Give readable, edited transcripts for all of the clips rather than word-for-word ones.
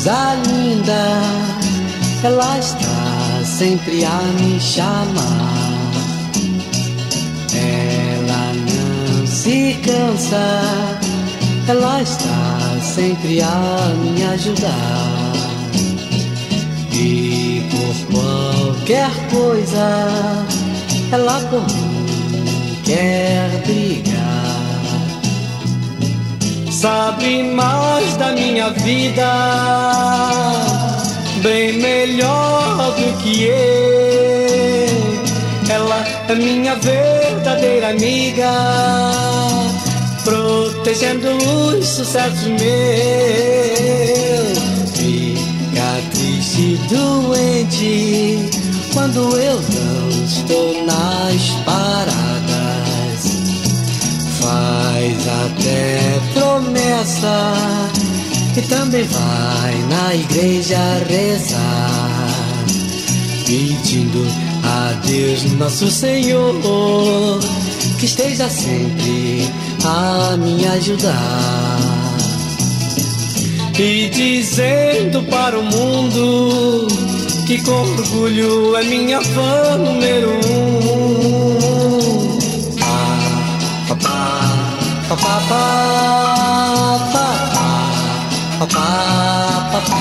coisa linda, ela está sempre a me chamar. Ela não se cansa, ela está sempre a me ajudar. E por qualquer coisa, ela por mim quer brigar. Sabe mais da minha vida, bem melhor do que eu. Ela é minha verdadeira amiga, protegendo os sucessos meus. Fica triste e doente quando eu não estou nas paradas. Faz até promessa e também vai na igreja rezar, pedindo a Deus nosso Senhor que esteja sempre a me ajudar. E dizendo para o mundo que com orgulho é minha fã número um. Pa pa pa pa pa pa pa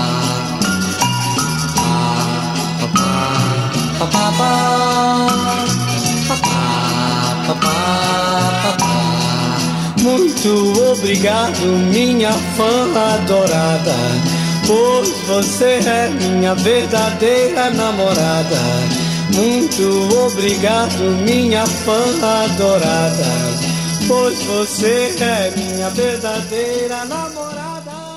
pa. Muito obrigado, minha fã adorada, pois você é minha verdadeira namorada. Muito obrigado, minha fã adorada, pois você é minha verdadeira namorada.